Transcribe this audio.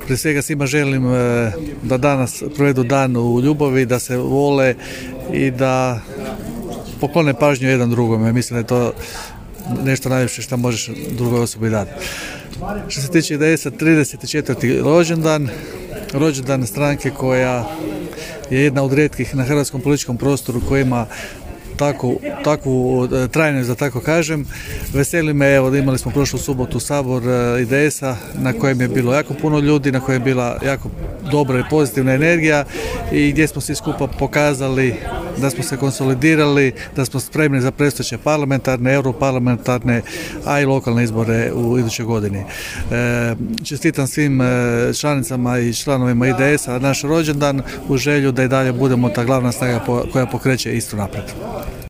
Prije svega svima želim da danas provedu dan u ljubavi, da se vole i da poklone pažnju jedan drugome. Mislim da je to nešto najljepše što možeš drugoj osobi dati. Što se tiče IDS-a, 34. rođendan stranke koja je jedna od rijetkih na hrvatskom političkom prostoru koja ima takvu trajnost, da tako kažem. Veseli me, evo, imali smo prošlu subotu sabor IDS-a na kojem je bilo jako puno ljudi, na kojem je bila jako dobra i pozitivna energija i gdje smo svi skupa pokazali da smo se konsolidirali, da smo spremni za predstojeće parlamentarne, europarlamentarne, a i lokalne izbore u idućoj godini. Čestitam svim članicama i članovima IDS-a naš rođendan u želju da i dalje budemo ta glavna snaga koja pokreće Istru naprijed.